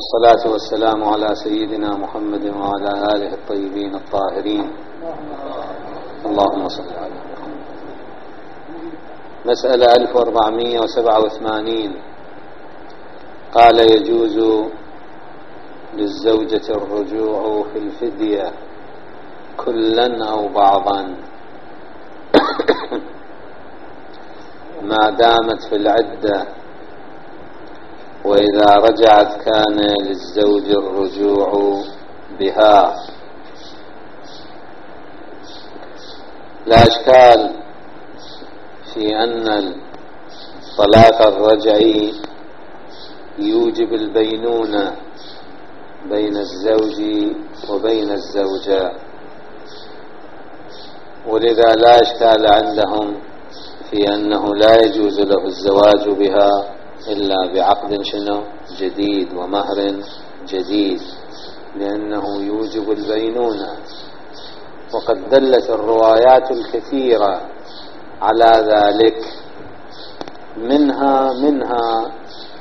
والصلاة والسلام على سيدنا محمد وعلى آله الطيبين الطاهرين. اللهم صل على محمد. مسألة 1487. قال: يجوز للزوجة الرجوع في الفدية كلا أو بعضا ما دامت في العدة، وإذا رجعت كان للزوج الرجوع بها. لا إشكال في أن الطلاق الرجعي يوجب البينونة بين الزوج وبين الزوجة، ولذا لا إشكال عندهم في أنه لا يجوز له الزواج بها إلا بعقد جديد ومهر جديد، لأنه يوجب البينونة. وقد دلت الروايات الكثيرة على ذلك، منها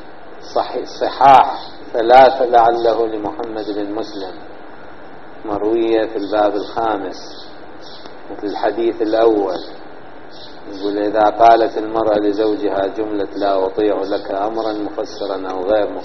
صحاح 3 لعله لمحمد بن مسلم مروية في الباب 5 مثل الحديث الأول، يقول: إذا قالت المرأة لزوجها جملة لا أطيع لك أمرا مفسرا أو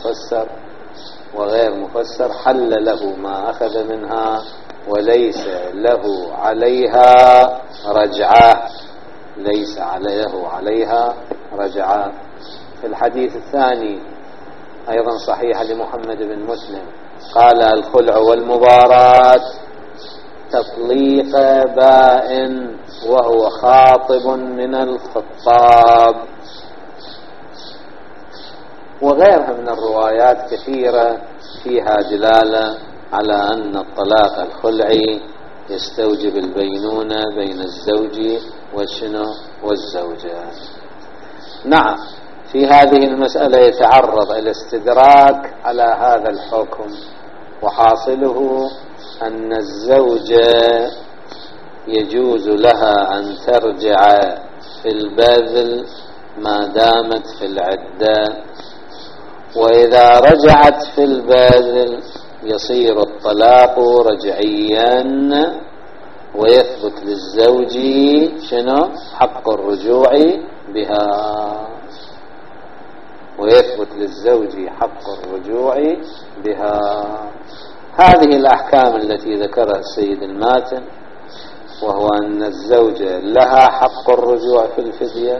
غير مفسر حل له ما أخذ منها وليس له عليها رجعة. ليس له عليها رجعة. في الحديث الثاني أيضا صحيح لمحمد بن مسلم قال: الخلع والمباراة تطليق بائن وهو خاطب من الخطاب. وغيرها من الروايات كثيرة فيها دلالة على أن الطلاق الخلعي يستوجب البينونة بين الزوج والزوجة. نعم، في هذه المسألة يتعرض الاستدراك على هذا الحكم، وحاصله أن الزوجة يجوز لها أن ترجع في البذل ما دامت في العدة، وإذا رجعت في البذل يصير الطلاق رجعيا، ويثبت للزوج حق الرجوع بها. هذه الأحكام التي ذكرها السيد الماتن، وهو أن الزوجة لها حق الرجوع في الفدية،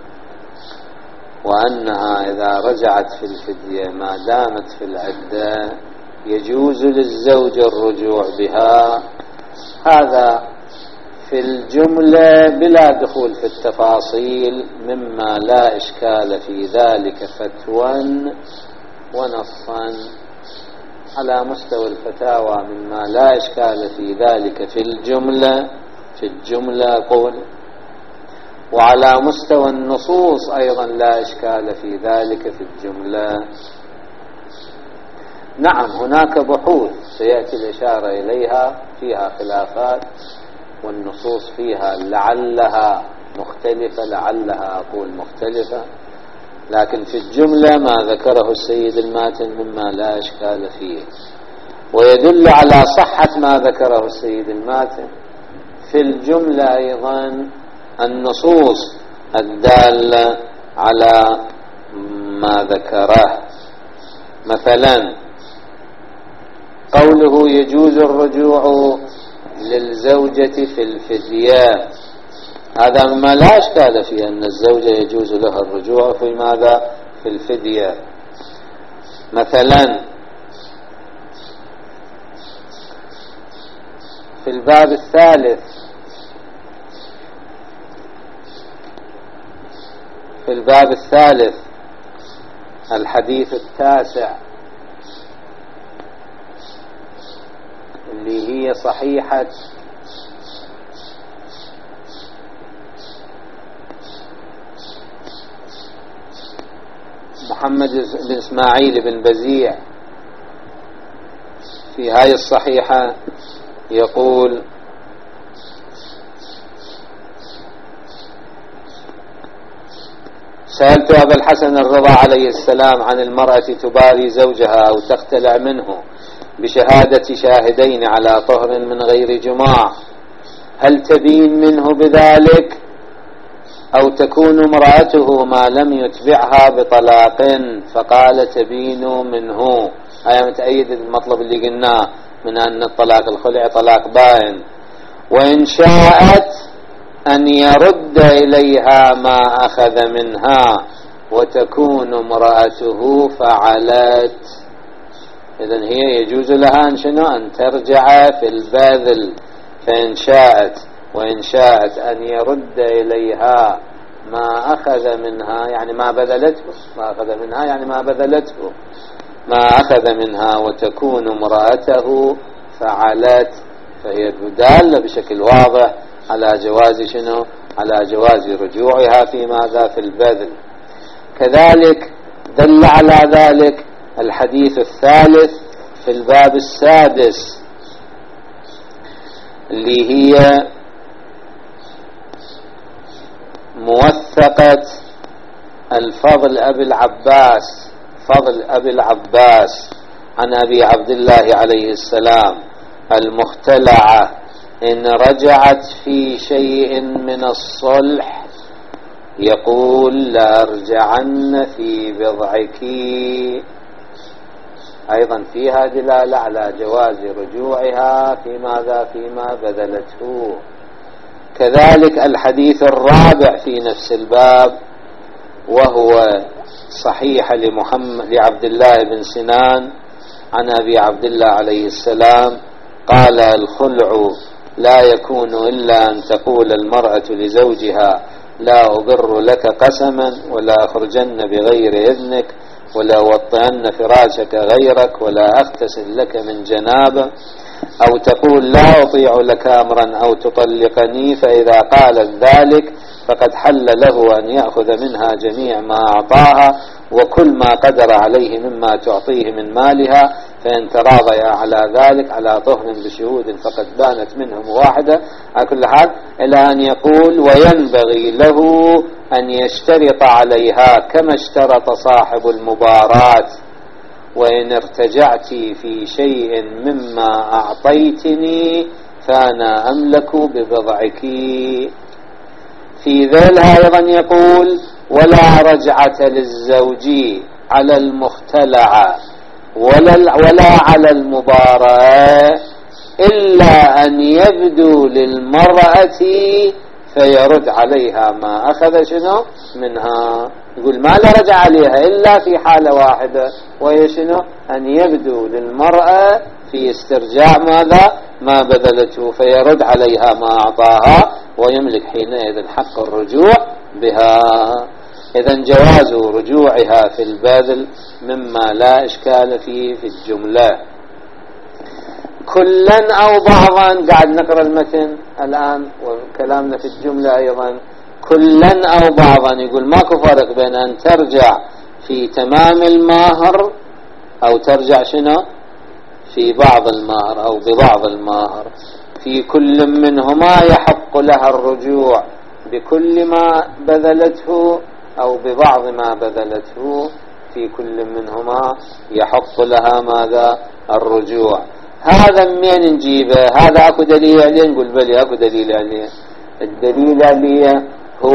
وأنها إذا رجعت في الفدية ما دامت في العدة يجوز للزوج الرجوع بها. هذا في الجملة بلا دخول في التفاصيل، مما لا إشكال في ذلك فتوى ونصا. على مستوى الفتاوى مما لا إشكال في ذلك في الجملة قول، وعلى مستوى النصوص أيضا لا إشكال في ذلك في الجملة. نعم، هناك بحوث سيأتي الإشارة إليها فيها خلافات، والنصوص فيها لعلها مختلفة، لكن في الجملة ما ذكره السيد الماتن مما لا إشكال فيه. ويدل على صحة ما ذكره السيد الماتن في الجملة أيضا النصوص الدالة على ما ذكره. مثلا قوله: يجوز الرجوع للزوجة في الفدية، هذا مما لا إشكال فيه، أن الزوجة يجوز لها الرجوع في ماذا؟ في الفدية. مثلا في الباب الثالث الحديث 9 اللي هي صحيحة محمد بن إسماعيل بن بزيع، في هاي الصحيحة يقول: سألت أبا الحسن الرضا عليه السلام عن المرأة تباري زوجها أو تختلع منه بشهادة شاهدين على طهر من غير جماع، هل تبين منه بذلك أو تكون امرأته ما لم يتبعها بطلاق؟ فقال تبين منه، هيا متأيد المطلب اللي قلناه من أن الطلاق الخلع طلاق باين. وإن شاءت أن يرد إليها ما أخذ منها وتكون امرأته فعلت، إذن هي يجوز لها أن شنو؟ أن ترجع في البذل. فإن شاءت وإن شاءت أن يرد إليها ما أخذ منها يعني ما بذلته، ما أخذ منها يعني ما بذلته، ما أخذ منها وتكون امرأته فعلت، فهي دالة بشكل واضح على جواز شنو؟ على جواز رجوعها في ماذا؟ في البذل. كذلك دل على ذلك الحديث الثالث في الباب السادس اللي هي موثقة الفضل أبي العباس، فضل أبي العباس عن أبي عبد الله عليه السلام: المختلعة إن رجعت في شيء من الصلح يقول لأرجعن في بضعك. أيضا فيها دلالة على جواز رجوعها في ماذا؟ فيما بذلته. كذلك الحديث الرابع في نفس الباب وهو صحيح لعبد الله بن سنان عن أبي عبد الله عليه السلام قال: الخلع لا يكون إلا أن تقول المرأة لزوجها: لا أبر لك قسما ولا أخرجن بغير إذنك ولا أوطئن فراشك غيرك ولا أغتسل لك من جنابة، أو تقول: لا أطيع لك أمرا أو تطلقني. فإذا قالت ذلك فقد حل له أن يأخذ منها جميع ما أعطاها وكل ما قدر عليه مما تعطيه من مالها، فإن تراضي على ذلك على طهر بشهود فقد بانت منهم واحدة. على كل حال إلى أن يقول: وينبغي له أن يشترط عليها كما اشترط صاحب المباراة: وإن ارتجعت في شيء مما أعطيتني فأنا أملك ببضعك. في ذلها أيضا يقول: ولا رجعة للزوج على المختلع ولا على المباراة إلا أن يبدو للمرأة فيرد عليها ما أخذ شنو منها. يقول ما لا رجع عليها إلا في حالة واحدة، وهي شنو؟ أن يبدو للمرأة في استرجاع ماذا؟ ما بذلته، فيرد عليها ما أعطاها ويملك حينئذ حق الرجوع بها. إذن جواز رجوعها في البذل مما لا إشكال فيه في الجملة. كلا أو بعضا، قاعد نقرأ المتن الآن وكلامنا في الجملة أيضا. كلا أو بعضا، يقول ماكو فرق بين أن ترجع في تمام المهر أو ترجع شنو؟ في بعض المهر أو ببعض المهر. في كل منهما يحق لها الرجوع بكل ما بذلته أو ببعض ما بذلته. في كل منهما يحق لها ماذا؟ الرجوع. هذا منين نجيبه؟ هذا أكو دليل عليه؟ نقول بلي أكو دليل عليه. الدليل عليه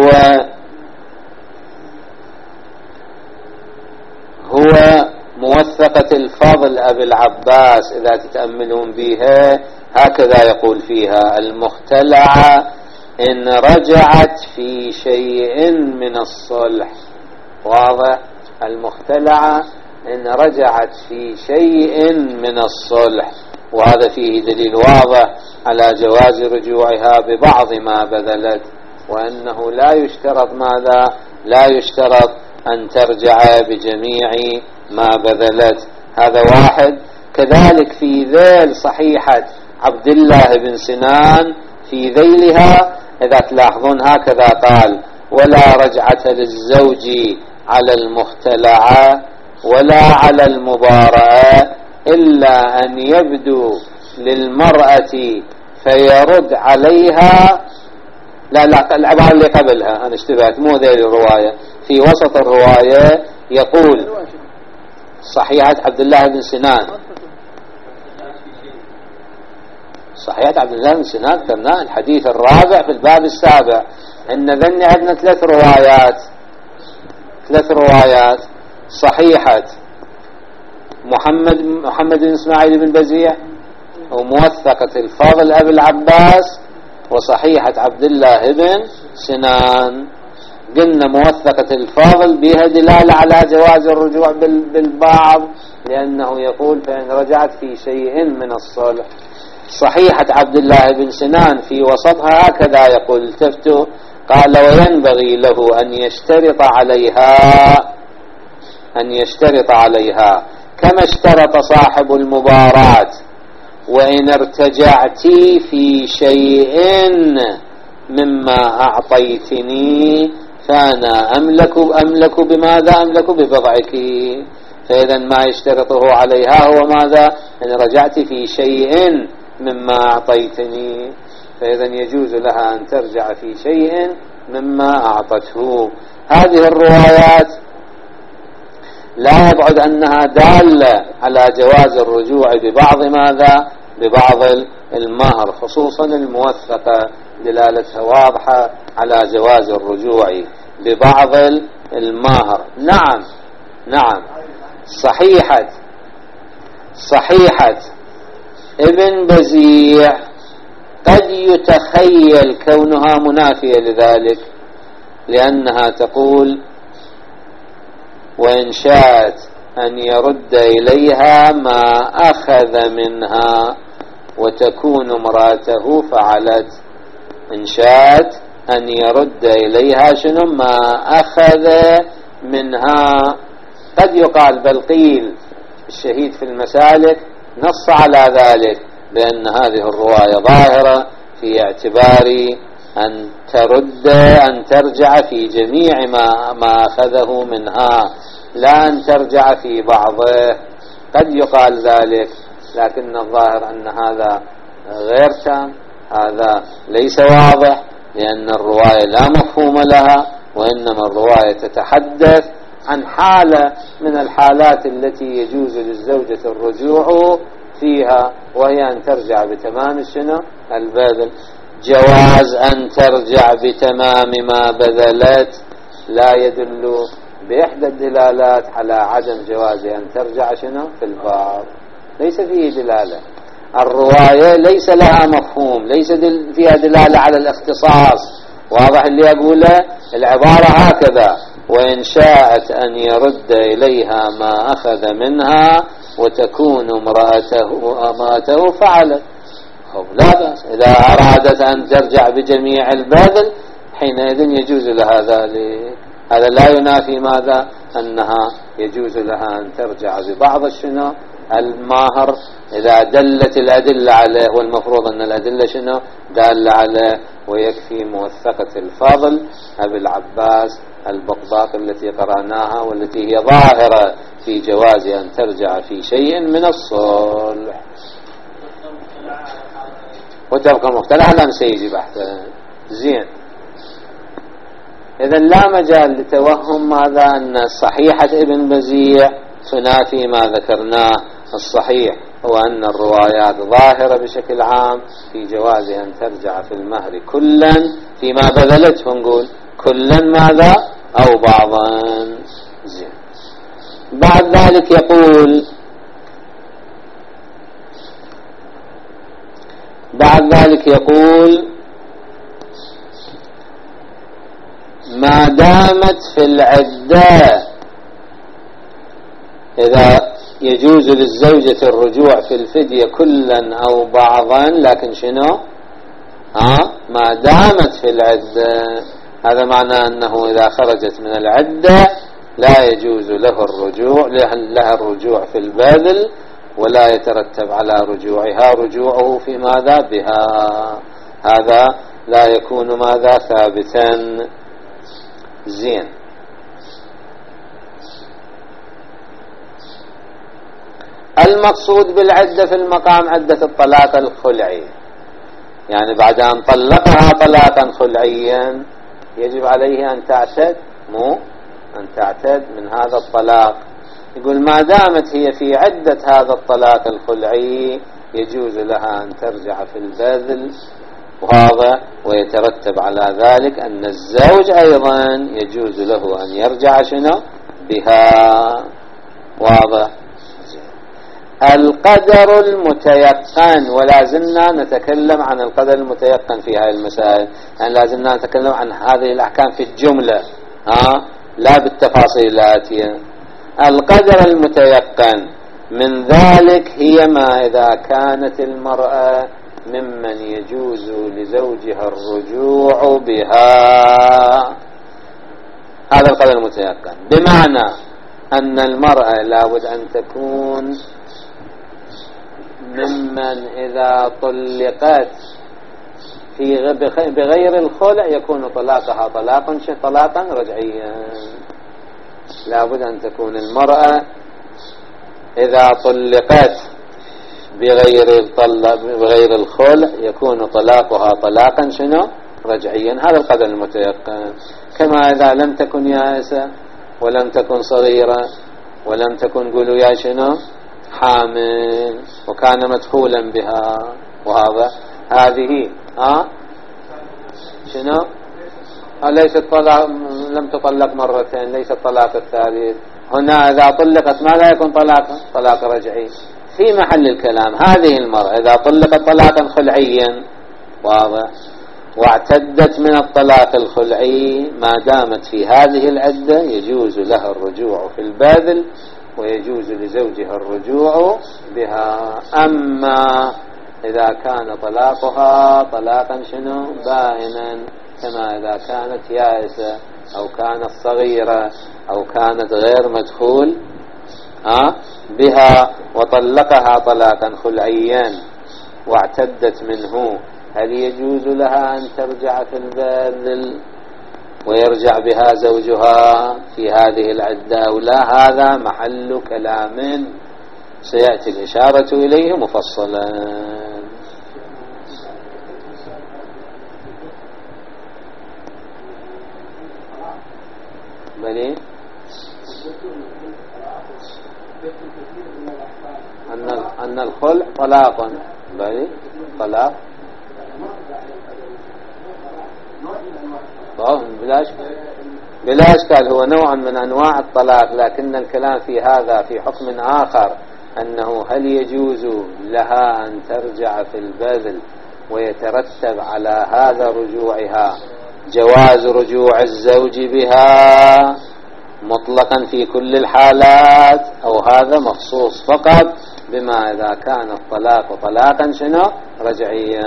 هو موثقة الفضل أبي العباس، إذا تتأملون بها هكذا يقول فيها: المختلعة إن رجعت في شيء من الصلح. واضح؟ المختلعة إن رجعت في شيء من الصلح، وهذا فيه دليل واضح على جواز رجوعها ببعض ما بذلت، وأنه لا يشترط ماذا؟ لا يشترط أن ترجع بجميع ما بذلت. هذا واحد. كذلك في ذيل صحيحة عبد الله بن سنان في ذيلها إذا تلاحظون هكذا قال: ولا رجعة للزوج على المختلعة ولا على المباراة إلا أن يبدو للمرأة فيرد عليها. لا العبارة اللي قبلها أنا اشتبهت، مو ذي الرواية. في وسط الرواية يقول صحيحة عبد الله بن سنان. صحيحة عبد الله بن سنان ذكرناه الحديث الرابع في الباب السابع. إن ذني عندنا ثلاث روايات صحيحة محمد بن إسماعيل بن بزيع، وموثقة الفاضل أبي العباس، وصحيحة عبد الله بن سنان. قلنا موثقة الفاضل بها دلالة على جواز الرجوع بالبعض، لأنه يقول فإن رجعت في شيء من الصلح. صحيحة عبد الله بن سنان في وسطها هكذا يقول التفتوا، قال وينبغي له أن يشترط عليها كما اشترط صاحب المباراة، وإن ارتجعت في شيء مما أعطيتني فأنا أملك بماذا؟ أملك ببضعك. فإذا ما يشترطه عليها هو ماذا؟ إن رجعت في شيء مما أعطيتني، فإذا يجوز لها أن ترجع في شيء مما أعطته. هذه الروايات لا يبعد أنها دالة على جواز الرجوع ببعض ماذا؟ ببعض المهر، خصوصا الموثقة دلالتها واضحة على جواز الرجوع ببعض المهر. نعم صحيحة ابن بزيع قد يتخيل كونها منافية لذلك، لأنها تقول وإن شاءت أن يرد إليها ما أخذ منها وتكون امرأته فعلت. إن شاءت أن يرد إليها شنو؟ ما أخذ منها. قد يقال بل قيل الشهيد في المسالك نص على ذلك بأن هذه الرواية ظاهرة في اعتبار أن ترجع في جميع ما أخذه منها، لا أن ترجع في بعضه. قد يقال ذلك، لكن الظاهر أن هذا غير تام، هذا ليس واضح، لأن الرواية لا مفهوم لها، وإنما الرواية تتحدث عن حالة من الحالات التي يجوز للزوجة الرجوع فيها، وهي أن ترجع بتمام البذل. جواز أن ترجع بتمام ما بذلت لا يدل بإحدى الدلالات على عدم جواز أن ترجع في البعض، ليس فيه دلالة. الرواية ليس لها مفهوم، ليس فيها دلالة على الاختصاص. واضح اللي أقوله؟ العبارة هكذا: وإن شاءت أن يرد إليها ما أخذ منها وتكون امرأته فعلت. لا بأس، إذا أرادت أن ترجع بجميع البذل حينئذ يجوز لها ذلك. هذا لا ينافي ماذا؟ أنها يجوز لها أن ترجع ببعض المهر إذا دلت الأدلة عليه، والمفروض أن الأدلة دالة عليه. ويكفي موثقة الفاضل أبي العباس البقباق التي قرأناها، والتي هي ظاهرة في جواز أن ترجع في شيء من الصلح. وتبقى مختلفة لم سيجي بحثا. زين، إذن لا مجال لتوهم ماذا؟ أن صحيحة ابن بزيع تنافي ما ذكرناه. الصحيح هو أن الروايات ظاهرة بشكل عام في جواز أن ترجع في المهر كلا فيما بذلته، نقول كلا ماذا؟ أو بعضا. زين، بعد ذلك يقول ما دامت في العدة، إذا يجوز للزوجة الرجوع في الفدية كلا أو بعضا، لكن ما دامت في العدة، هذا معناه أنه إذا خرجت من العدة لا يجوز لها الرجوع في البذل، ولا يترتب على رجوعها رجوعه في ماذا؟ بها. هذا لا يكون ماذا؟ ثابتا. زين، المقصود بالعدة في المقام عدة الطلاق الخلعي، يعني بعد أن طلقها طلاقا خلعيا يجب عليه أن تعتد أن تعتد من هذا الطلاق. يقول ما دامت هي في عدة هذا الطلاق الخلعي يجوز لها أن ترجع في البذل، وهذا ويترتب على ذلك أن الزوج أيضا يجوز له أن يرجع شنو بها. واضح؟ القدر المتيقن، ولا زلنا نتكلم عن القدر المتيقن في هذه المسائل، يعني لازلنا نتكلم عن هذه الأحكام في الجملة لا بالتفاصيل الآتية. القدر المتيقن من ذلك هي ما إذا كانت المرأة ممن يجوز لزوجها الرجوع بها. هذا القدر المتيقن، بمعنى أن المرأة لابد أن تكون ممن إذا طلقت بغير الخلع يكون طلاقها طلاقا رجعيا. لابد أن تكون المرأة إذا طلقت بغير الخلع يكون طلاقها طلاقا رجعيا. هذا القدر المتيقن. كما إذا لم تكن يائسة ولم تكن صغيرة ولم تكن قولوا يا حامل وكان مدخولا بها، وهذا هذه ليست طلاق، لم تطلق مرتين، ليس الطلاق الثالث. هنا إذا طلقت ما لا يكون طلاق رجعي. في محل الكلام هذه المرأة إذا طلقت طلاقا خلعيا واضح واعتدت من الطلاق الخلعي، ما دامت في هذه العدة يجوز لها الرجوع في الباذل ويجوز لزوجها الرجوع بها. أما إذا كان طلاقها طلاقا بائنا، كما إذا كانت يائسة أو كانت صغيرة أو كانت غير مدخول بها وطلقها طلاقا خلعيا واعتدت منه، هل يجوز لها أن ترجع في الباذل ويرجع بها زوجها في هذه العدة أو لا؟ هذا محل كلام سيأتي الإشارة إليه مفصلا. بلي أن الخلع طلاق، بلي طلاق بلا إشكال، هو نوع من أنواع الطلاق، لكن الكلام في هذا في حكم آخر، أنه هل يجوز لها أن ترجع في البذل ويترتب على هذا رجوعها جواز رجوع الزوج بها مطلقا في كل الحالات، أو هذا مخصوص فقط بما إذا كان الطلاق طلاقا رجعيا؟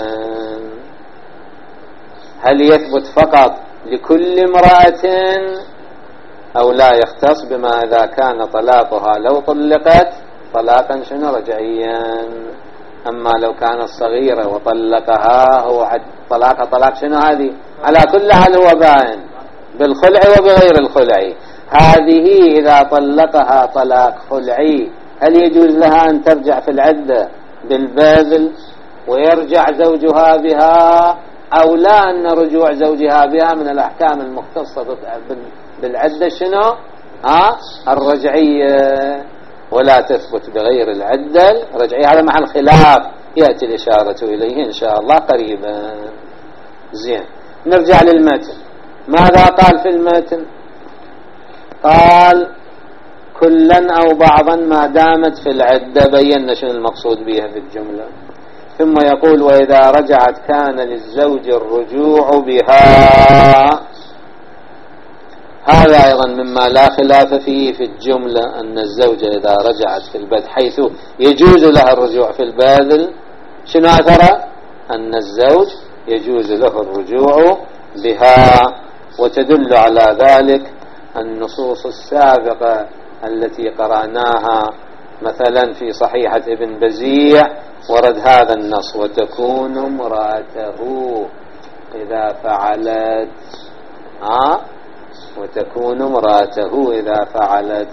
هل يثبت فقط لكل امرأة أو لا يختص بما إذا كان طلاقها لو طلقت طلاقا رجعيا؟ أما لو كانت صغيرة وطلقها هو طلاق هذه على كل حال هو بائن بالخلع وبغير الخلع. هذه إذا طلقها طلاق خلعي هل يجوز لها أن ترجع في العدة بالباذل ويرجع زوجها بها، أو لا أن رجوع زوجها بها من الأحكام المختصة بالعدة الرجعية ولا تثبت بغير العدة الرجعية؟ هذا محل خلاف يأتي الإشارة إليه إن شاء الله قريبا. زين، نرجع للمتن. ماذا قال في المتن؟ قال كلا أو بعضا ما دامت في العدة، بينا شنو المقصود بها في الجملة. ثم يقول وإذا رجعت كان للزوج الرجوع بها. هذا أيضا مما لا خلاف فيه في الجملة، أن الزوجة إذا رجعت في البذل حيث يجوز لها الرجوع في الباذل، شنو أثره؟ أن الزوج يجوز له الرجوع بها. وتدل على ذلك النصوص السابقة التي قرأناها، مثلا في صحيحة ابن بزيع ورد هذا النص وتكون امرأته إذا فعلت وتكون امرأته إذا فعلت.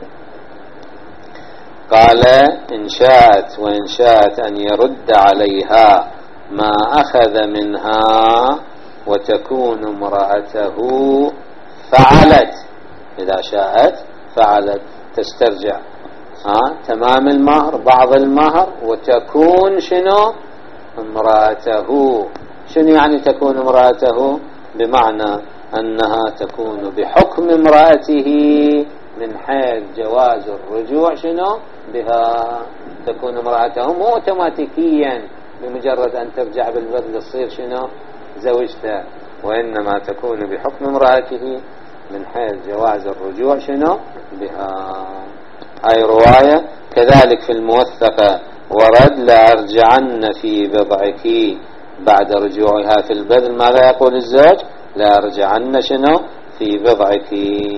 قال إن شاءت وإن شاءت أن يرد عليها ما أخذ منها وتكون امرأته فعلت، إذا شاءت فعلت، تسترجع تمام المهر، بعض المهر، وتكون شنو؟ امرأته. شنو يعني تكون امرأته؟ بمعنى أنها تكون بحكم امرأته من حيث جواز الرجوع شنو بها. تكون امرأته مو اوتوماتيكيا بمجرد أن ترجع بالبذل تصير شنو زوجته، وإنما تكون بحكم امرأته من حيث جواز الرجوع شنو بها. هاي رواية. كذلك في الموثقة ورد لأرجعن في بضعك بعد رجوعها في البذل. ماذا يقول الزوج؟ لأرجعن شنو في بضعك.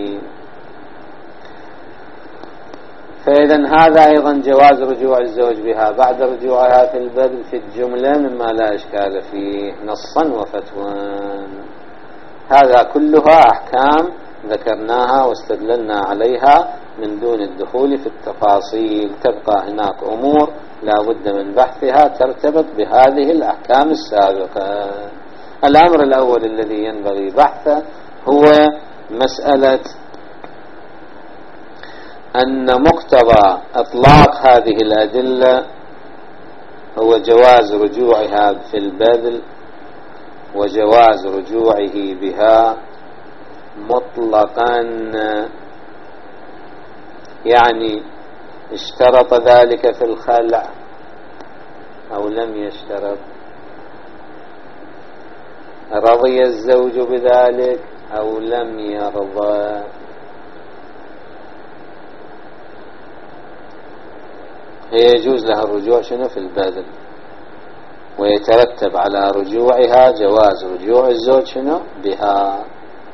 فإذا هذا أيضا جواز رجوع الزوج بها بعد رجوعها في البذل في الجملة مما لا إشكال فيه نصا وفتوى. هذا كلها أحكام ذكرناها واستدللنا عليها من دون الدخول في التفاصيل. تبقى هناك أمور لا بد من بحثها ترتبط بهذه الأحكام السابقة. الأمر الأول الذي ينبغي بحثه هو مسألة أن مقتضى إطلاق هذه الأدلة هو جواز رجوعها في البذل وجواز رجوعه بها مطلقا. يعني اشترط ذلك في الخلع أو لم يشترط؟ رضي الزوج بذلك أو لم يرضى؟ هي يجوز لها الرجوع شنو في البذل، ويترتب على رجوعها جواز رجوع الزوج شنو بها.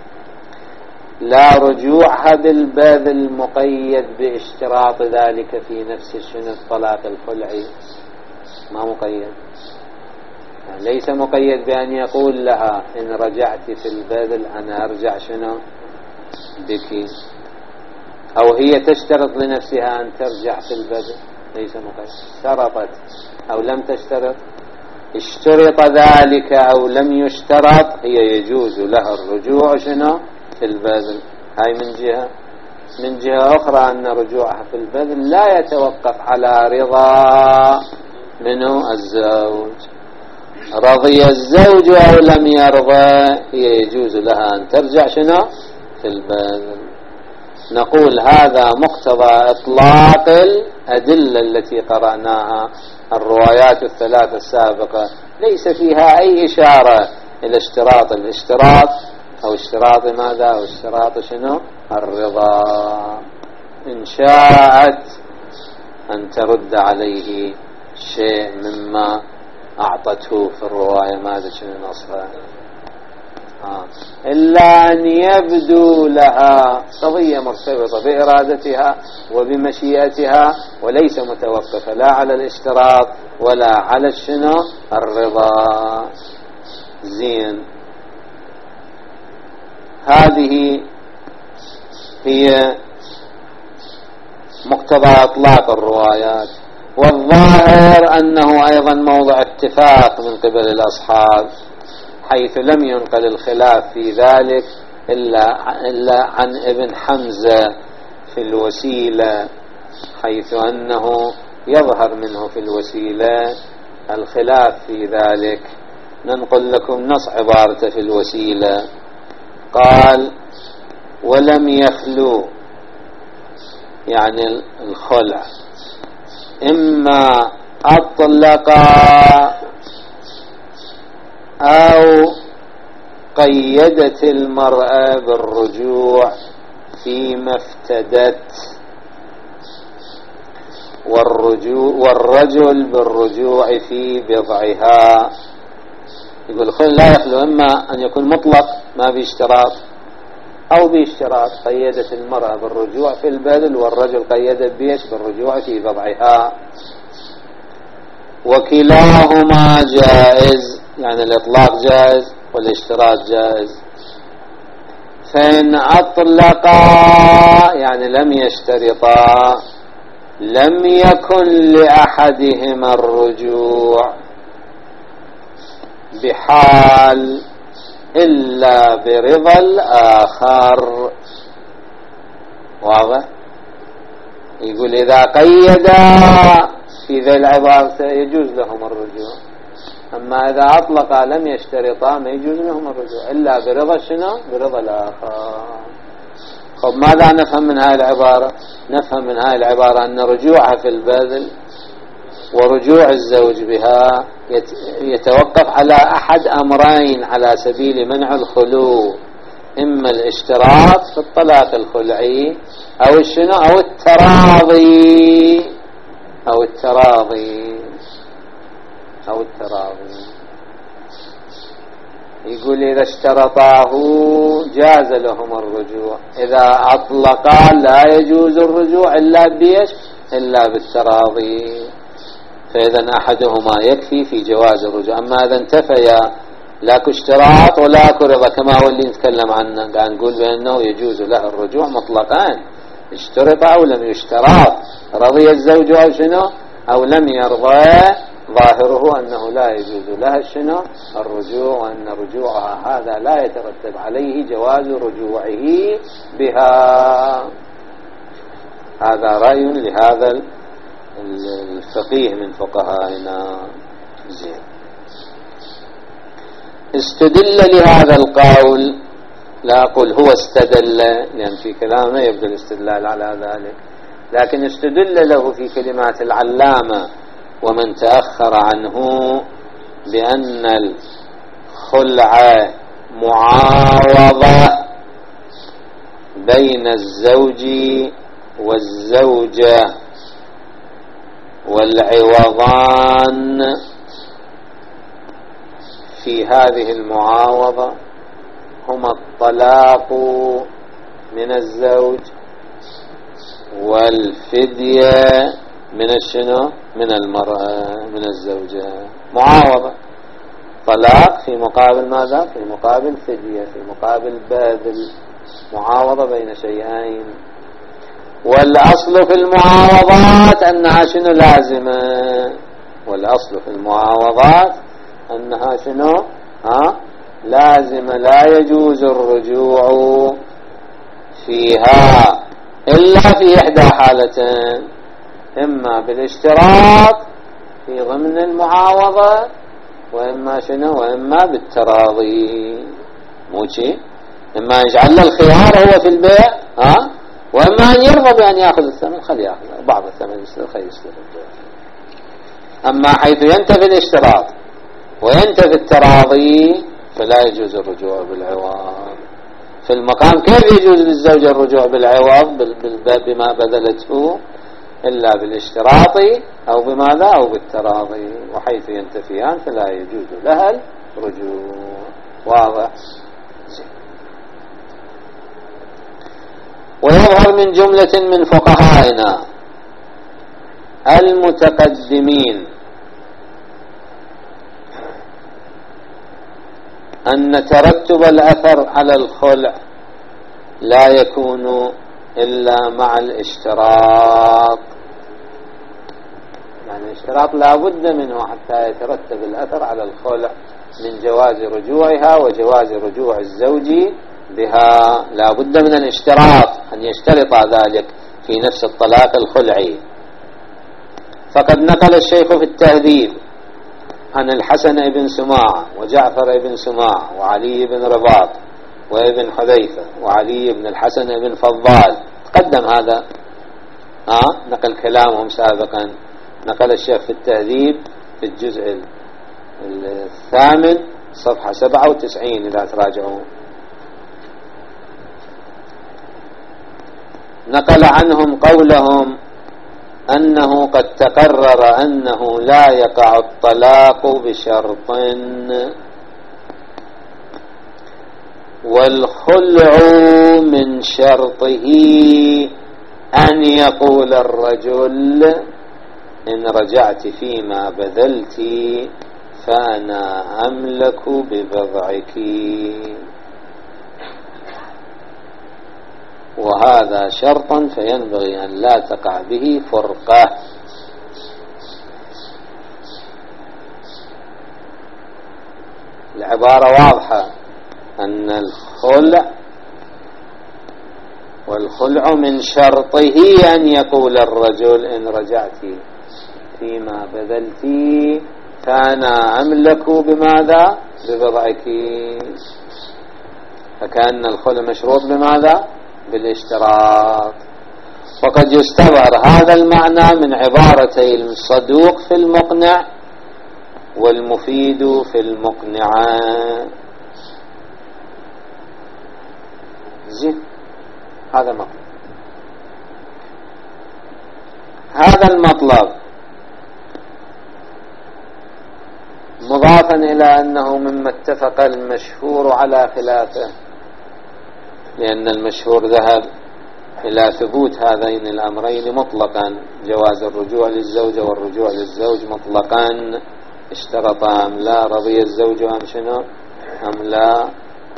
لا رجوعها بالبذل مقيد باشتراط ذلك في نفس شنو الطلاق الخلعي، ما مقيد. يعني ليس مقيد بأن يقول لها إن رجعت في البذل أنا أرجع شنو بك، أو هي تشترط لنفسها أن ترجع في البذل. ليس مقيد. اشترطت أو لم تشترط، اشترط ذلك أو لم يشترط، هي يجوز لها الرجوع شنو في البذل. هاي من جهة. من جهة أخرى أن رجوعها في البذل لا يتوقف على رضا منه الزوج. رضي الزوج أو لم يرضى هي يجوز لها أن ترجع شنو في البذل. نقول هذا مقتضى إطلاق الأدلة التي قرأناها الروايات الثلاثة السابقة، ليس فيها أي إشارة إلى اشتراط الاشتراط أو اشتراط ماذا أو اشتراط شنو الرضا. إن شاءت أن ترد عليه شيء مما أعطته في الرواية ماذا شنو نصها، إلا أن يبدو لها قضية مرتبطة بإرادتها وبمشيئتها وليس متوقفة لا على الاشتراط ولا على الشنو الرضا. زين. هذه هي مقتضى إطلاق الروايات. والظاهر أنه أيضا موضع اتفاق من قبل الأصحاب، حيث لم ينقل الخلاف في ذلك إلا عن ابن حمزة في الوسيلة، حيث أنه يظهر منه في الوسيلة الخلاف في ذلك. ننقل لكم نص عبارته في الوسيلة. قال: ولم يخلو يعني الخلع إما أطلق أو قيدت المرأة بالرجوع فيما افتدت، والرجل بالرجوع في بضعها. يقول الخلع لا يخلو إما أن يكون مطلق ما باشتراط أو باشتراط، قيدت المرأة بالرجوع في البذل والرجل قيدت بيش بالرجوع في بضعها، وكلاهما جائز، يعني الإطلاق جائز والاشتراط جائز. فإن أطلقا يعني لم يشترطا لم يكن لأحدهما الرجوع بحال إلا برضا الآخر. واضح؟ يقول إذا قيدا في ذي العبارة يجوز لهم الرجوع، أما إذا أطلق لم يشترطا ما يجوز لهم الرجوع إلا برضا شنو؟ برضا الآخر. خب ماذا نفهم من هاي العبارة؟ نفهم من هاي العبارة أن رجوعها في البذل ورجوع الزوج بها يتوقف على أحد أمرين على سبيل منع الخلو، إما الاشتراط في الطلاق الخلعي أو الشنو أو التراضي أو التراضي أو التراضي. يقول إذا اشترطاه جاز لهم الرجوع، إذا أطلقا لا يجوز الرجوع إلا بيش إلا بالتراضي، فإذا أحدهما يكفي في جواز الرجوع. أما إذا انتفيا لاكو اشتراط ولاكو رضا كما هو اللي نتكلم عنه، قاعد نقول بأنه يجوز له الرجوع مطلقا، اشترط أو لم يشترط، رضي الزوج أو شنو أو لم يرضى، ظاهره أنه لا يجوز لها شنو الرجوع، وأن رجوعها هذا لا يترتب عليه جواز رجوعه بها. هذا رأي لهذا الفقيه من فقهائنا. زين. استدل لهذا القول، لا أقول هو استدل لأن في كلامه يبدو الاستدلال على ذلك، لكن استدل له في كلمات العلامة ومن تأخر عنه بأن الخلع معاوضة بين الزوج والزوجة، والعوضان في هذه المعاوضة هما الطلاق من الزوج والفدية من الشنو من المرأة من الزوجة. معاوضة طلاق في مقابل ماذا؟ في مقابل فدية، في مقابل بذل، معاوضة بين شيئين. والأصل في المعاوضات أنها شنو لازمة، والأصل في المعاوضات أنها شنو لازمة، لا يجوز الرجوع فيها إلا في إحدى حالتين، إما بالاشتراط في ضمن المعاوضة، وإما شنو وإما بالتراضي. مو شيء، إما يجعل له الخيار هو في البيع وإما أن يرضى بأن يأخذ الثمن، خلي يأخذ بعض الثمن خلي يستفيد. أما حيث ينتفي الاشتراط وينتفي التراضي فلا يجوز الرجوع بالعوض. في المقام كيف يجوز للزوجة الرجوع بالعوض بما بذلته؟ إلا بالاشتراط أو بماذا أو بالتراضي، وحيث ينتفيان فلا يجوز لها الرجوع. واضح؟ ويظهر من جملة من فقهائنا المتقدمين أن ترتب الأثر على الخلع لا يكون إلا مع الاشتراط، يعني الاشتراط لا بد منه حتى يترتب الأثر على الخلع من جواز رجوعها وجواز رجوع الزوج بها، لا بد من الاشتراط أن يشترط ذلك في نفس الطلاق الخلعي. فقد نقل الشيخ في التهذيب عن الحسن بن سماع وجعفر بن سماع وعلي بن رباط وابن حذيفة وعلي بن الحسن بن فضال، تقدم هذا نقل كلامهم سابقا. نقل الشيخ في التهذيب في الجزء 8 صفحة 97 إذا تراجعون. نقل عنهم قولهم أنه قد تقرر أنه لا يقع الطلاق بشرط، والخلع من شرطه أن يقول الرجل إن رجعت فيما بذلت فأنا أملك ببضعك، وهذا شرط فينبغي أن لا تقع به فرقة. العبارة واضحة أن الخلع والخلع من شرطه أن يقول الرجل إن رجعت فيما بذلت فأنا أملك بماذا؟ ببضعك. فكأن الخلع مشروط بماذا؟ بالاشتراط. وقد يستظهر هذا المعنى من عبارتي الصدوق في المقنع والمفيد في المقنعة. زين، هذا مطلب. هذا المطلب مضافا إلى أنه مما اتفق المشهور على خلافه، لأن المشهور ذهب إلى ثبوت هذين الأمرين مطلقا، جواز الرجوع للزوجة والرجوع للزوج مطلقا، اشترطا أم لا، رضي الزوج أم شنو أم لا.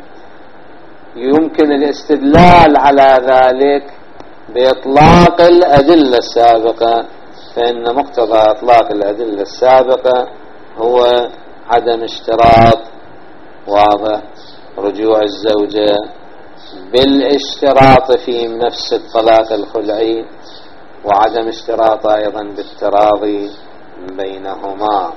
يمكن الاستدلال على ذلك بإطلاق الأدلة السابقة، فإن مقتضى إطلاق الأدلة السابقة هو عدم اشتراط واضح رجوع الزوجة بالاشتراط في نفس الطلاق الخلعي، وعدم اشتراط أيضا بالتراضي بينهما.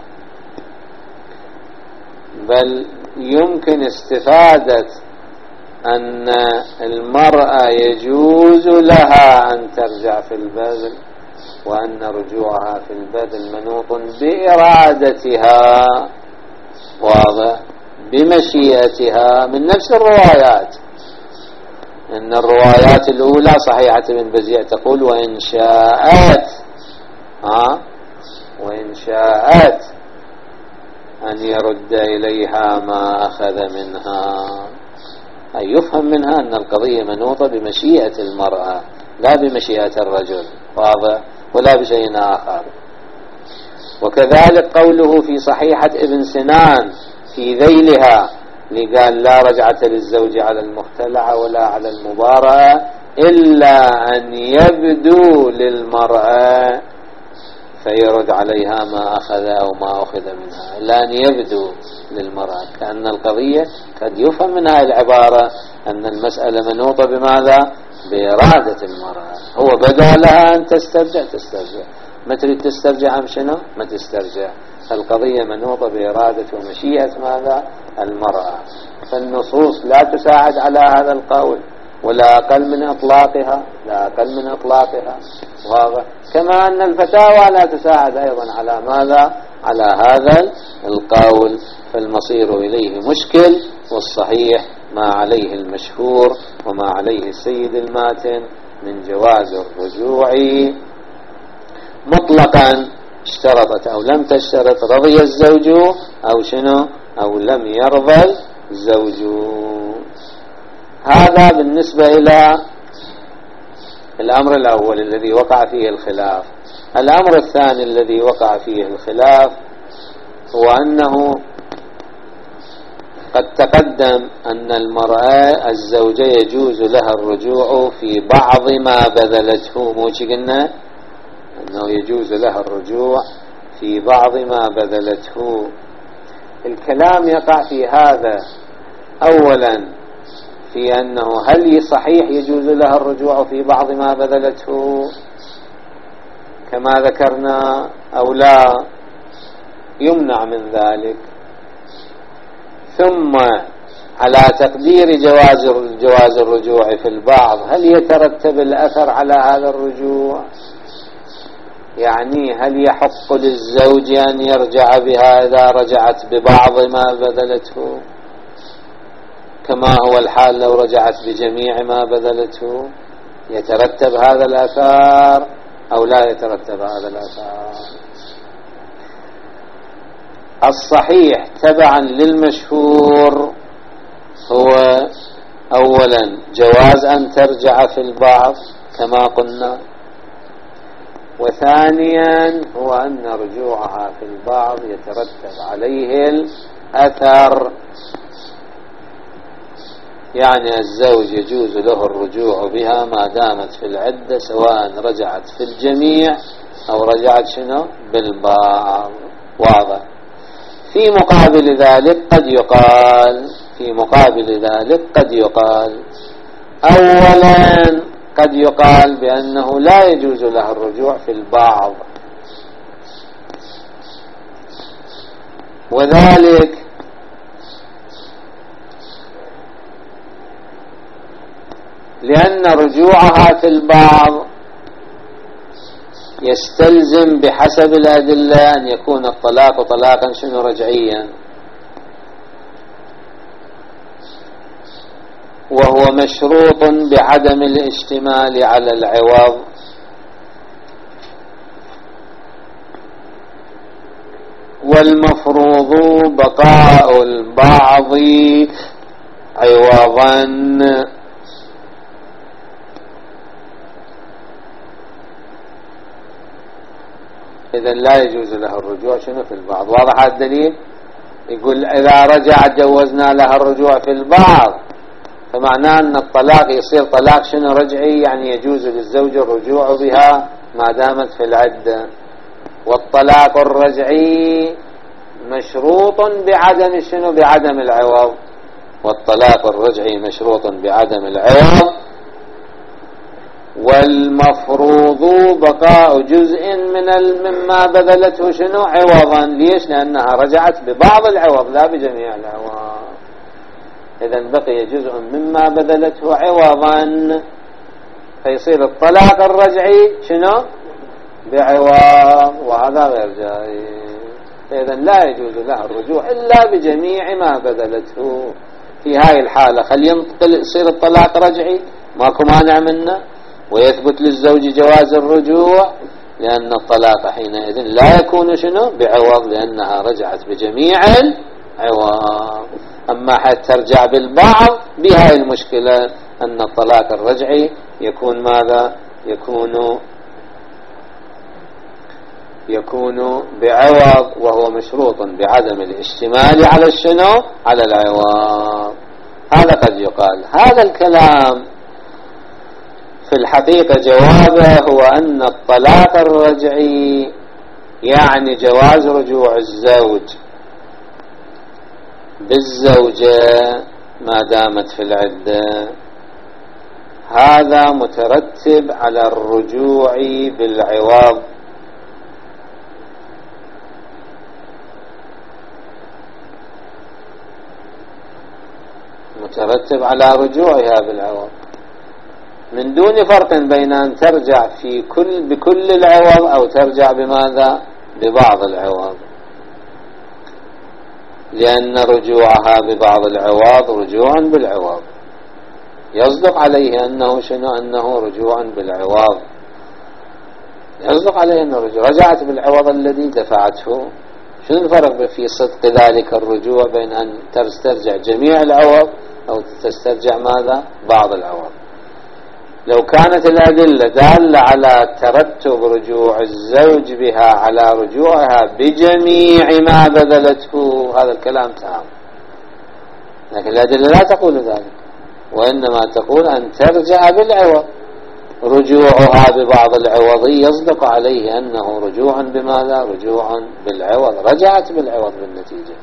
بل يمكن استفادة أن المرأة يجوز لها أن ترجع في البذل، وأن رجوعها في البذل منوط بإرادتها واضح بمشيئتها من نفس الروايات. إن الروايات الأولى صحيحة بن بزيع تقول وإن شاءت أن يرد إليها ما أخذ منها، أي يفهم منها أن القضية منوطة بمشيئة المرأة لا بمشيئة الرجل واضح، ولا بشيء آخر. وكذلك قوله في صحيحة ابن سنان في ذيلها اللي قال لا رجعة للزوج على المختلعة ولا على المبارأة إلا أن يبدو للمرأة فيرد عليها ما أخذ أو ما أخذ منها، إلا أن يبدو للمرأة، كأن القضية قد يفهم من هذه العبارة أن المسألة منوطة بماذا؟ بإرادة المرأة. هو بدأ لها أن تسترجع ما تريد تسترجع أم شنو؟ ما تسترجع. القضية منوطة بإرادة ومشيئة ماذا؟ المرأة. فالنصوص لا تساعد على هذا القول ولا أقل من إطلاقها، لا أقل من إطلاقها واضح. كما أن الفتاوى لا تساعد أيضا على ماذا؟ على هذا القول. فالمصير إليه مشكل، والصحيح ما عليه المشهور وما عليه السيد الماتن من جواز الرجوع مطلقا، اشترطت أو لم تشترط، رضي الزوج أو شنو أو لم يرضى الزوج. هذا بالنسبة إلى الأمر الأول الذي وقع فيه الخلاف. الأمر الثاني الذي وقع فيه الخلاف هو أنه قد تقدم أن المرأة الزوجة يجوز لها الرجوع في بعض ما بذلته، مو قلنا أنه يجوز لها الرجوع في بعض ما بذلته. الكلام يقع في هذا أولا في أنه هل صحيح يجوز لها الرجوع في بعض ما بذلته كما ذكرنا أو لا، يمنع من ذلك. ثم على تقدير جواز الرجوع في البعض، هل يترتب الأثر على هذا الرجوع؟ يعني هل يحق للزوج أن يرجع بها إذا رجعت ببعض ما بذلته كما هو الحال لو رجعت بجميع ما بذلته؟ يترتب هذا الأثر أو لا يترتب هذا الأثر؟ الصحيح تبعا للمشهور هو أولا جواز أن ترجع في البعض كما قلنا، وثانيا هو أن رجوعها في البعض يترتب عليه الأثر، يعني الزوج يجوز له الرجوع بها ما دامت في العدة، سواء رجعت في الجميع أو رجعت شنو بالبعض واضح. في مقابل ذلك قد يقال أولا قد يقال بأنه لا يجوز له الرجوع في البعض، وذلك لأن رجوعها في البعض يستلزم بحسب الأدلة أن يكون الطلاق طلاقا رجعيا، وهو مشروط بعدم الاشتمال على العوض، والمفروض بقاء البعض عوضا. إذن لا يجوز له الرجوع في البعض. واضح الدليل؟ يقول إذا رجع جوزنا لها الرجوع في البعض، فمعناه أن الطلاق يصير طلاق رجعي، يعني يجوز للزوج الرجوع بها ما دامت في العدة. والطلاق الرجعي مشروط بعدم بعدم العوض، والطلاق الرجعي مشروط بعدم العوض، والمفروض بقاء جزء مما بذلته عوضا. ليش؟ لأنها رجعت ببعض العوض لا بجميع العوض. إذن بقي جزء مما بذلته عوضا، فيصير الطلاق الرجعي بعوض، وهذا غير جائز. إذن لا يجوز لها الرجوع إلا بجميع ما بذلته. في هاي الحالة خلي يصير الطلاق رجعي، ماكو مانع منه، ويثبت للزوج جواز الرجوع، لأن الطلاق حينئذ لا يكون بعوض، لأنها رجعت بجميع العوض. أما حتى ترجع بالبعض بهاي المشكلة، أن الطلاق الرجعي يكون ماذا؟ يكون بعوض، وهو مشروط بعدم الاشتمال على على العوض. هذا قد يقال. هذا الكلام في الحقيقة جوابه هو أن الطلاق الرجعي يعني جواز رجوع الزوج بالزوجة ما دامت في العدة، هذا مترتب على الرجوع بالعوض. مترتب على رجوعها بالعوض، من دون فرق بين أن ترجع بكل العوض أو ترجع بماذا؟ ببعض العوض، لأن رجوعها ببعض العوض رجوع بالعوض، يصدق عليه أنه أنه رجوع بالعوض، يصدق عليه أنه رجعت بالعوض الذي دفعته. شنو الفرق في صدق ذلك الرجوع بين أن تسترجع جميع العوض أو تسترجع ماذا؟ بعض العوض. لو كانت الأدلة دالة على ترتب رجوع الزوج بها على رجوعها بجميع ما بذلته، هذا الكلام تام، لكن الأدلة لا تقول ذلك، وإنما تقول أن ترجع بالعوض. رجوعها ببعض العوض يصدق عليه أنه رجوع بماذا؟ رجوع بالعوض، رجعت بالعوض بالنتيجة،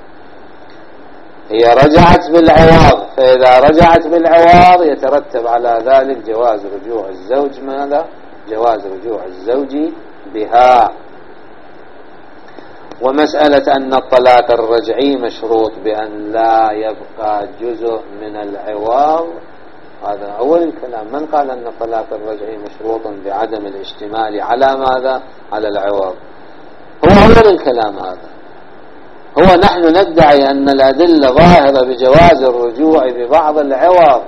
هي رجعت بالعوض، فإذا رجعت بالعوض يترتب على ذلك جواز رجوع الزوج ماذا؟ جواز رجوع الزوج بها. ومسألة أن الطلاق الرجعي مشروط بأن لا يبقى جزء من العوض، هذا أول الكلام. من قال أن الطلاق الرجعي مشروط بعدم الاشتمال على ماذا؟ على العوض. هو أول الكلام هذا. هو نحن ندعي أن الأدلة ظاهرة بجواز الرجوع ببعض العوض،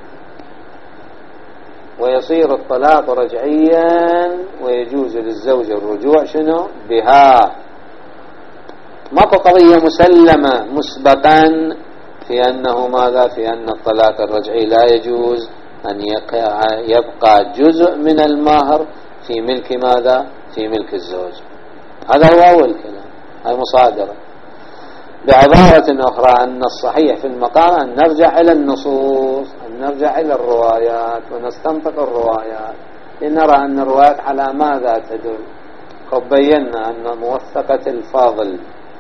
ويصير الطلاق رجعيا ويجوز للزوج الرجوع بها. ماكو قضية مسلمة مسبقا في أنه ماذا؟ في أن الطلاق الرجعي لا يجوز أن يبقى جزء من المهر في ملك ماذا؟ في ملك الزوج. هذا هو أول كلام، هذه مصادرة. بعبارة أخرى أن الصحيح في المقام أن نرجع إلى النصوص، أن نرجع إلى الروايات ونستنطق الروايات لنرى أن الروايات على ماذا تدل. قد بينا أن موثقة الفاضل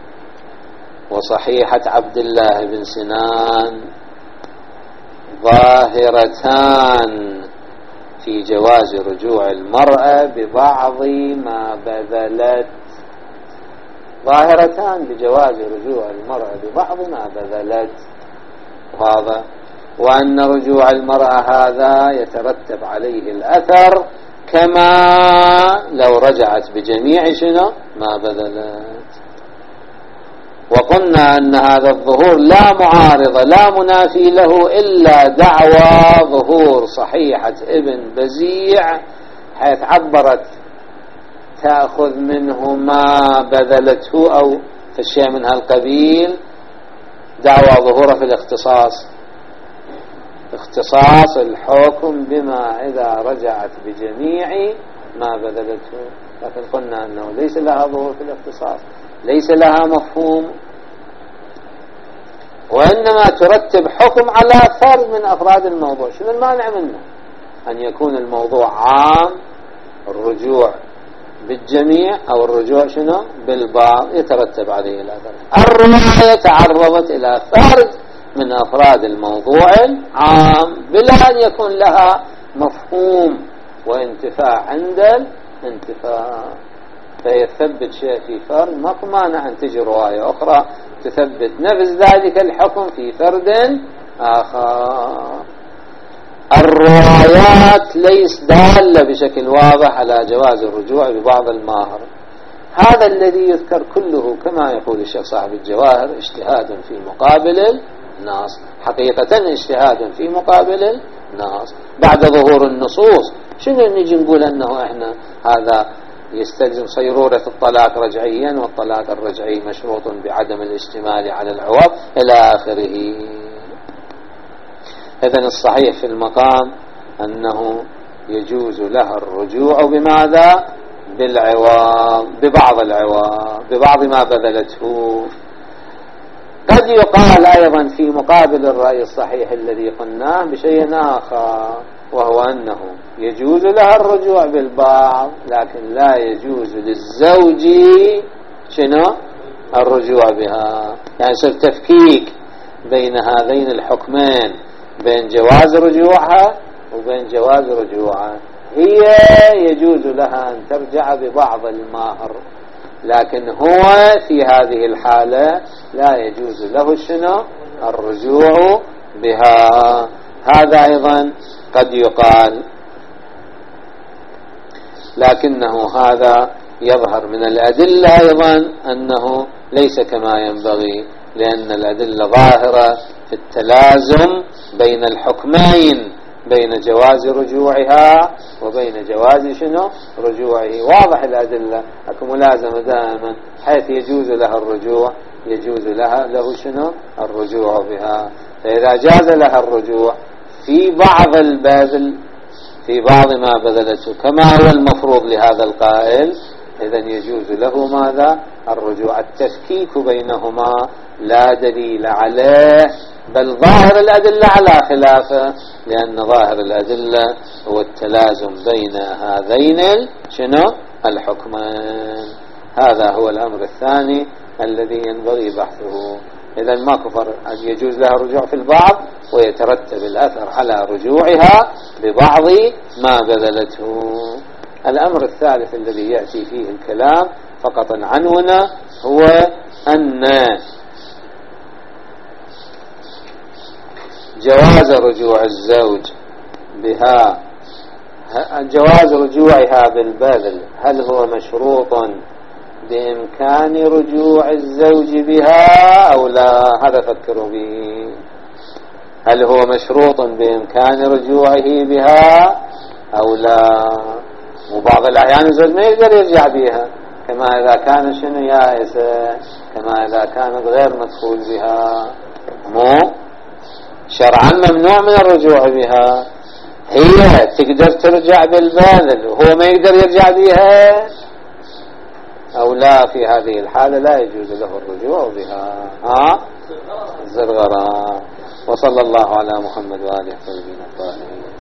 وصحيحة عبد الله بن سنان ظاهرتان في جواز رجوع المرأة ببعض ما بذلت، ظاهرتان بجواز رجوع المرأة ببعض ما بذلت، وهذا وأن رجوع المرأة هذا يترتب عليه الأثر كما لو رجعت بجميع شنو ما بذلت. وقلنا أن هذا الظهور لا معارض لا منافي له إلا دعوى ظهور صحيحة ابن بزيع، حيث عبرت تأخذ منه ما بذلته أو في الشيء من هالقبيل، دعوى ظهوره في الاختصاص، اختصاص الحكم بما إذا رجعت بجميع ما بذلته. لكن قلنا أنه ليس لها ظهور في الاختصاص، ليس لها مفهوم، وإنما ترتب حكم على فرد من أفراد الموضوع. شنو المانع منه؟ أن يكون الموضوع عام، الرجوع بالجميع أو الرجوع شنو بالبعض، يترتب عليه الأثر. الرواية تعرضت إلى فرد من أفراد الموضوع العام بلا أن يكون لها مفهوم وانتفاع عند الانتفاع، فيثبت شيء في فرد، ما مانع أن تجي رواية أخرى تثبت نفس ذلك الحكم في فرد آخر. الروايات ليس دالة بشكل واضح على جواز الرجوع ببعض الماهر. هذا الذي يذكر كله كما يقول الشيخ صاحب الجواهر اجتهاد في مقابل الناس، حقيقة اجتهاد في مقابل الناس بعد ظهور النصوص. شنو نجي نقول أنه إحنا هذا يستلزم صيرورة الطلاق رجعيا، والطلاق الرجعي مشروط بعدم الاشتمال على العوض إلى آخره. إذن الصحيح في المقام أنه يجوز لها الرجوع بماذا؟ بالعوض، ببعض العوض، ببعض ما بذلته. قد يقال أيضا في مقابل الرأي الصحيح الذي قلناه بشيء آخر، وهو أنه يجوز لها الرجوع بالبعض، لكن لا يجوز للزوج شنو الرجوع بها. يعني يصير تفكيك بين هذين الحكمين، بين جواز رجوعها وبين جواز رجوعها. هي يجوز لها أن ترجع ببعض المهر، لكن هو في هذه الحالة لا يجوز له شنو الرجوع بها. هذا أيضا قد يقال، لكنه هذا يظهر من الأدلة أيضا أنه ليس كما ينبغي، لأن الأدلة ظاهرة في التلازم بين الحكمين، بين جواز رجوعها وبين جواز شنو رجوعه. واضح الأدلة، لكن ملازمة دائما، حيث يجوز لها الرجوع يجوز له شنو الرجوع بها. فإذا جاز لها الرجوع في بعض البذل، في بعض ما بذلته كما هو المفروض لهذا القائل، إذن يجوز له ماذا الرجوع. التفكيك بينهما لا دليل عليه، بل ظاهر الأدلة على خلافه، لأن ظاهر الأدلة هو التلازم بين هذين شنو الحكمان. هذا هو الأمر الثاني الذي ينبغي بحثه. إذن ما كفر أن يجوز لها الرجوع في البعض ويترتب الأثر على رجوعها ببعض ما بذلته. الأمر الثالث الذي يأتي فيه الكلام فقط عنونا هو أن جواز رجوع الزوج بها، جواز رجوعها بالبذل، هل هو مشروط بإمكان رجوع الزوج بها أو لا؟ هذا فكروا به. هل هو مشروط بإمكان رجوعه بها أو لا؟ وبعض الأحيان الزوج ما يقدر يرجع بها، كما إذا كان شنو يائسة، كما إذا كانت غير مدخول بها، مو شرعا ممنوع من الرجوع بها. هي تقدر ترجع بالبذل وهو ما يقدر يرجع بها أو لا؟ في هذه الحالة لا يجوز له الرجوع بها. زرغرة. وصلى الله على محمد وآله وصحبه الطاهرين.